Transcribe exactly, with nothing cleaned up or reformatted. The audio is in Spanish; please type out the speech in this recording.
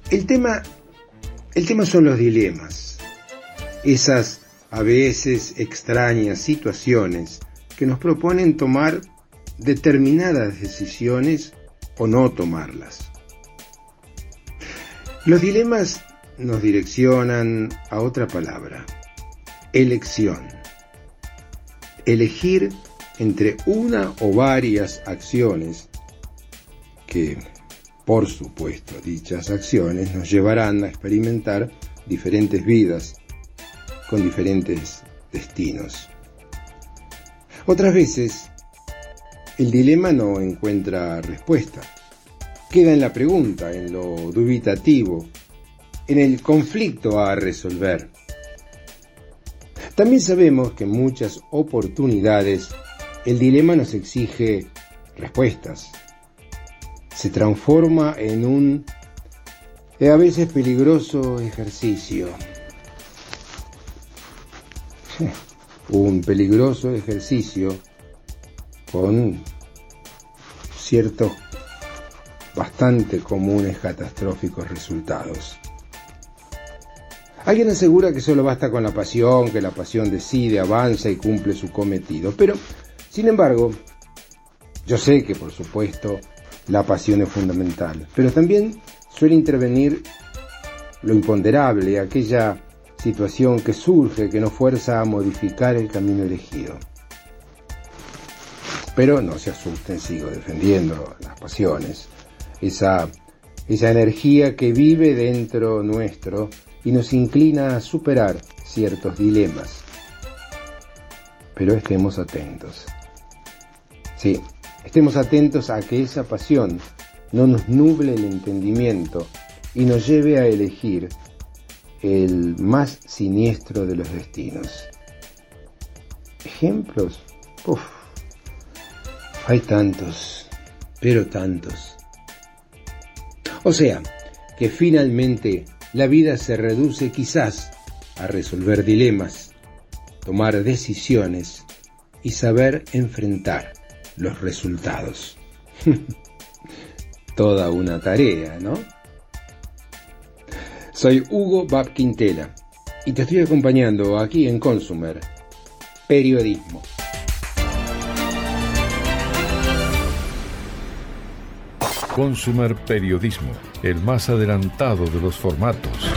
El tema, el tema son los dilemas, esas a veces extrañas situaciones que nos proponen tomar determinadas decisiones o no tomarlas. Los dilemas nos direccionan a otra palabra, elección. Elegir entre una o varias acciones que, por supuesto, dichas acciones nos llevarán a experimentar diferentes vidas con diferentes destinos. Otras veces, el dilema no encuentra respuesta. Queda en la pregunta, en lo dubitativo, en el conflicto a resolver. También sabemos que en muchas oportunidades el dilema nos exige respuestas. Se transforma en un a veces peligroso ejercicio. Un peligroso ejercicio con ciertos bastante comunes catastróficos resultados. Alguien asegura que solo basta con la pasión, que la pasión decide, avanza y cumple su cometido. Pero, sin embargo, yo sé que, por supuesto, la pasión es fundamental, pero también suele intervenir lo imponderable, aquella situación que surge, que nos fuerza a modificar el camino elegido. Pero no se asusten, sigo defendiendo las pasiones, esa, esa energía que vive dentro nuestro y nos inclina a superar ciertos dilemas. Pero estemos atentos. Sí, estemos atentos a que esa pasión no nos nuble el entendimiento y nos lleve a elegir el más siniestro de los destinos. ¿Ejemplos? Uf, hay tantos, pero tantos. O sea, que finalmente la vida se reduce quizás a resolver dilemas, tomar decisiones y saber enfrentar los resultados. Toda una tarea, ¿no? Soy Hugo Bab Quintela y te estoy acompañando aquí en Consumer Periodismo. Consumer Periodismo, el más adelantado de los formatos.